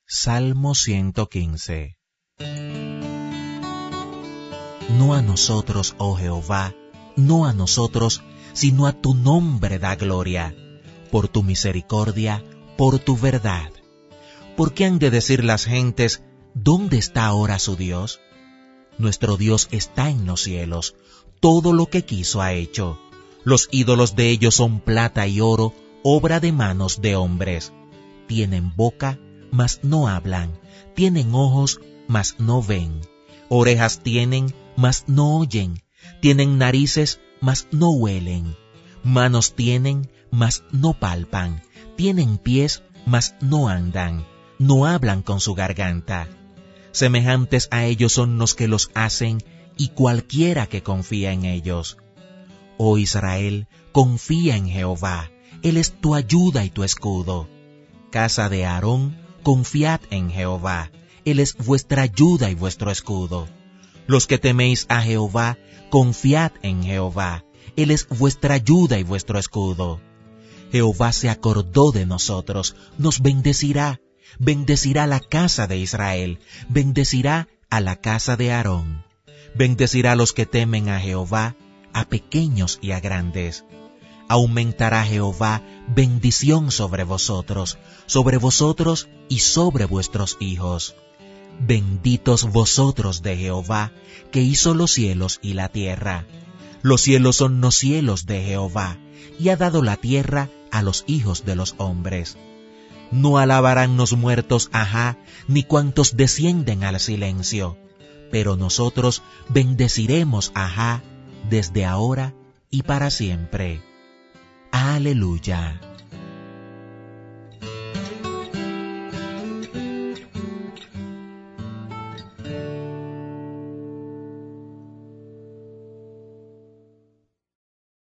Salmo 115. No a nosotros, oh Jehová, no a nosotros, sino a tu nombre da gloria, por tu misericordia, por tu verdad. ¿Por qué han de decir las gentes, ¿dónde está ahora su Dios? Nuestro Dios está en los cielos, todo lo que quiso ha hecho. Los ídolos de ellos son plata y oro, obra de manos de hombres. Tienen boca, mas no hablan, tienen ojos, mas no ven, orejas tienen, mas no oyen, tienen narices, mas no huelen, manos tienen, mas no palpan, tienen pies, mas no andan, no hablan con su garganta. Semejantes a ellos son los que los hacen, y cualquiera que confía en ellos. Oh Israel, confía en Jehová, Él es tu ayuda y tu escudo. Casa de Aarón, confiad en Jehová, Él es vuestra ayuda y vuestro escudo. Los que teméis a Jehová, confiad en Jehová, Él es vuestra ayuda y vuestro escudo. Jehová se acordó de nosotros, nos bendecirá, bendecirá la casa de Israel, bendecirá a la casa de Aarón. Bendecirá a los que temen a Jehová, a pequeños y a grandes. Aumentará Jehová bendición sobre vosotros y sobre vuestros hijos. Benditos vosotros de Jehová, que hizo los cielos y la tierra. Los cielos son los cielos de Jehová, y ha dado la tierra a los hijos de los hombres. No alabarán los muertos ajá, ni cuantos descienden al silencio, pero nosotros bendeciremos ajá, desde ahora y para siempre. Aleluya.